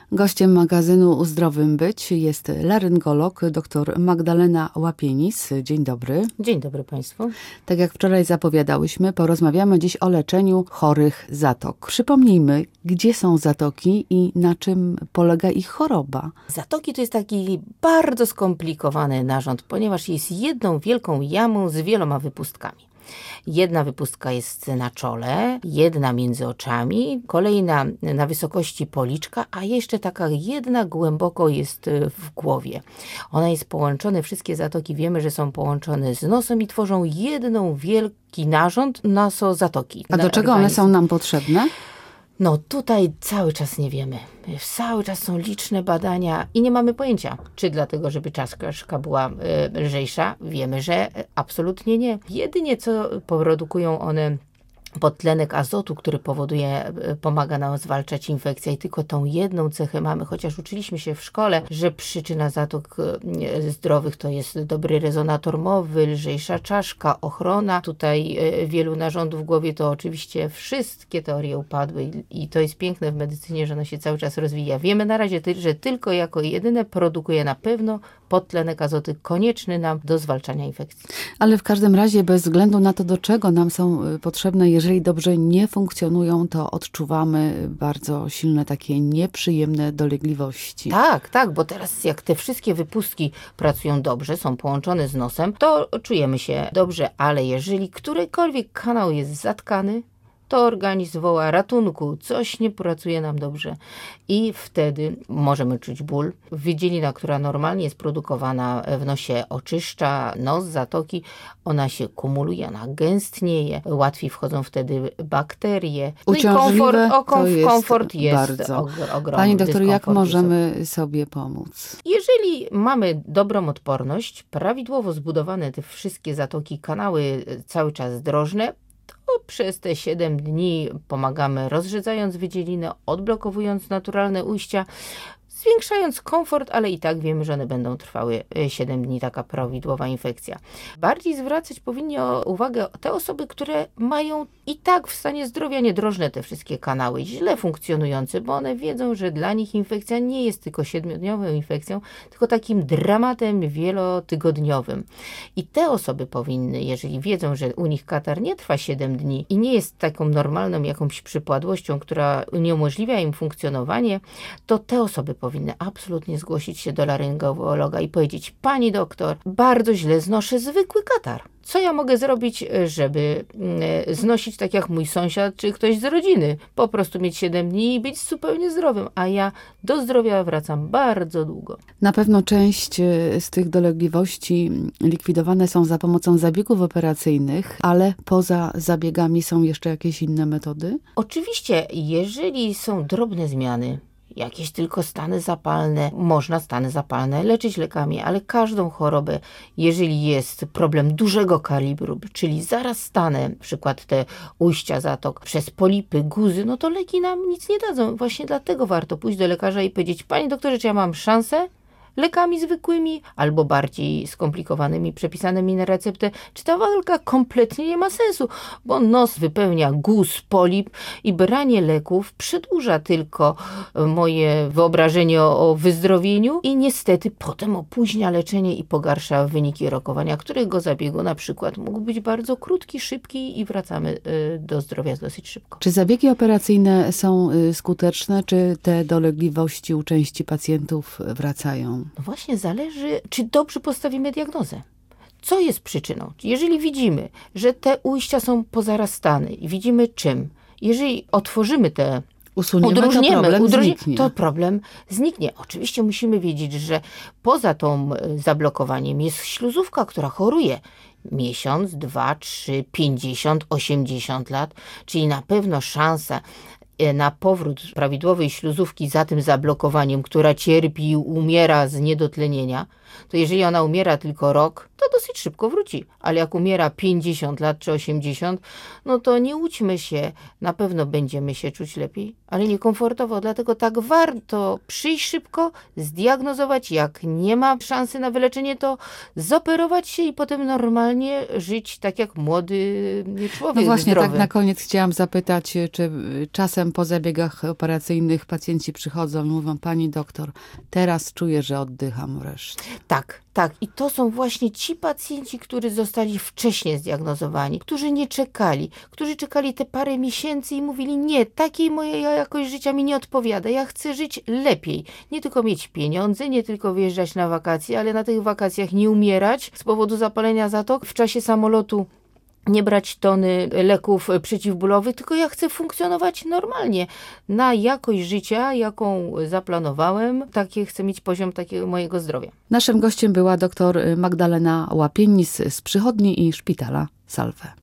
Gościem magazynu Zdrowym Być jest laryngolog dr Magdalena Łapienis. Dzień dobry. Dzień dobry Państwu. Tak jak wczoraj zapowiadałyśmy, porozmawiamy dziś o leczeniu chorych zatok. Przypomnijmy, gdzie są zatoki i na czym polega ich choroba. Zatoki to jest taki bardzo skomplikowany narząd, ponieważ jest jedną wielką jamą z wieloma wypustkami. Jedna wypustka jest na czole, jedna między oczami, kolejna na wysokości policzka, a jeszcze taka jedna głęboko jest w głowie. Ona jest połączone, wszystkie zatoki wiemy, że są połączone z nosem i tworzą jedną wielki narząd nasozatoki. A do czego one są nam potrzebne? No tutaj cały czas nie wiemy. Cały czas są liczne badania i nie mamy pojęcia, czy dlatego, żeby czaszka była lżejsza. Wiemy, że absolutnie nie. Jedynie co produkują one podtlenek azotu, który pomaga nam zwalczać infekcję i tylko tą jedną cechę mamy, chociaż uczyliśmy się w szkole, że przyczyna zatok zdrowych to jest dobry rezonator mowy, lżejsza czaszka, ochrona. Tutaj wielu narządów w głowie to oczywiście wszystkie teorie upadły i to jest piękne w medycynie, że ona się cały czas rozwija. Wiemy na razie, że tylko jako jedyne produkuje na pewno podtlenek azotu konieczny nam do zwalczania infekcji. Ale w każdym razie bez względu na to, do czego nam są potrzebne, jeżeli dobrze nie funkcjonują, to odczuwamy bardzo silne takie nieprzyjemne dolegliwości. Tak, bo teraz jak te wszystkie wypustki pracują dobrze, są połączone z nosem, to czujemy się dobrze, ale jeżeli którykolwiek kanał jest zatkany, to organizm woła ratunku, coś nie pracuje nam dobrze i wtedy możemy czuć ból. Wydzielina, która normalnie jest produkowana w nosie, oczyszcza nos, zatoki, ona się kumuluje, ona gęstnieje, łatwiej wchodzą wtedy bakterie. Uciążliwe komfort jest bardzo ogromny. Pani doktor, jak możemy sobie pomóc? Jeżeli mamy dobrą odporność, prawidłowo zbudowane te wszystkie zatoki, kanały cały czas drożne, to przez te 7 dni pomagamy rozrzedzając wydzielinę, odblokowując naturalne ujścia, zwiększając komfort, ale i tak wiemy, że one będą trwały 7 dni, taka prawidłowa infekcja. Bardziej zwracać powinni uwagę te osoby, które mają i tak w stanie zdrowia niedrożne te wszystkie kanały, źle funkcjonujące, bo one wiedzą, że dla nich infekcja nie jest tylko 7-dniową infekcją, tylko takim dramatem wielotygodniowym. I te osoby powinny, jeżeli wiedzą, że u nich katar nie trwa 7 dni i nie jest taką normalną jakąś przypadłością, która uniemożliwia im funkcjonowanie, to te osoby powinny absolutnie zgłosić się do laryngologa i powiedzieć: pani doktor, bardzo źle znoszę zwykły katar. Co ja mogę zrobić, żeby znosić tak jak mój sąsiad czy ktoś z rodziny? Po prostu mieć 7 dni i być zupełnie zdrowym, a ja do zdrowia wracam bardzo długo. Na pewno część z tych dolegliwości likwidowane są za pomocą zabiegów operacyjnych, ale poza zabiegami są jeszcze jakieś inne metody? Oczywiście, jeżeli są drobne zmiany, jakieś tylko stany zapalne, można stany zapalne leczyć lekami, ale każdą chorobę, jeżeli jest problem dużego kalibru, czyli zarastane, na przykład te ujścia zatok przez polipy, guzy, no to leki nam nic nie dadzą. Właśnie dlatego warto pójść do lekarza i powiedzieć: panie doktorze, czy ja mam szansę lekami zwykłymi albo bardziej skomplikowanymi, przepisanymi na receptę, czy ta walka kompletnie nie ma sensu, bo nos wypełnia guz, polip i branie leków przedłuża tylko moje wyobrażenie o wyzdrowieniu i niestety potem opóźnia leczenie i pogarsza wyniki rokowania, którego zabiegu na przykład mógł być bardzo krótki, szybki i wracamy do zdrowia dosyć szybko. Czy zabiegi operacyjne są skuteczne, czy te dolegliwości u części pacjentów wracają? No właśnie zależy, czy dobrze postawimy diagnozę. Co jest przyczyną? Jeżeli widzimy, że te ujścia są pozarastane i widzimy czym, jeżeli otworzymy te to problem zniknie. Oczywiście musimy wiedzieć, że poza tą zablokowaniem jest śluzówka, która choruje. Miesiąc, 2, 3, 50, 80 lat, czyli na pewno szansa na powrót prawidłowej śluzówki za tym zablokowaniem, która cierpi i umiera z niedotlenienia, to jeżeli ona umiera tylko rok, to dosyć szybko wróci. Ale jak umiera 50 lat czy 80, no to nie łudźmy się, na pewno będziemy się czuć lepiej, ale niekomfortowo. Dlatego tak warto przyjść szybko, zdiagnozować, jak nie ma szansy na wyleczenie, to zoperować się i potem normalnie żyć tak jak młody człowiek. No właśnie, zdrowy. tak na koniec chciałam zapytać, czy czasem potem po zabiegach operacyjnych pacjenci przychodzą i mówią, pani doktor, teraz czuję, że oddycham wreszcie. Tak, tak. I to są właśnie ci pacjenci, którzy zostali wcześniej zdiagnozowani, którzy nie czekali, którzy czekali te parę miesięcy i mówili, nie, takiej mojej jakość życia mi nie odpowiada, ja chcę żyć lepiej. Nie tylko mieć pieniądze, nie tylko wyjeżdżać na wakacje, ale na tych wakacjach nie umierać z powodu zapalenia zatok, w czasie samolotu nie brać tony leków przeciwbólowych, tylko ja chcę funkcjonować normalnie. Na jakość życia, jaką zaplanowałem, taki chcę mieć poziom takiego mojego zdrowia. Naszym gościem była dr Magdalena Łapiennis z przychodni i szpitala Salwe.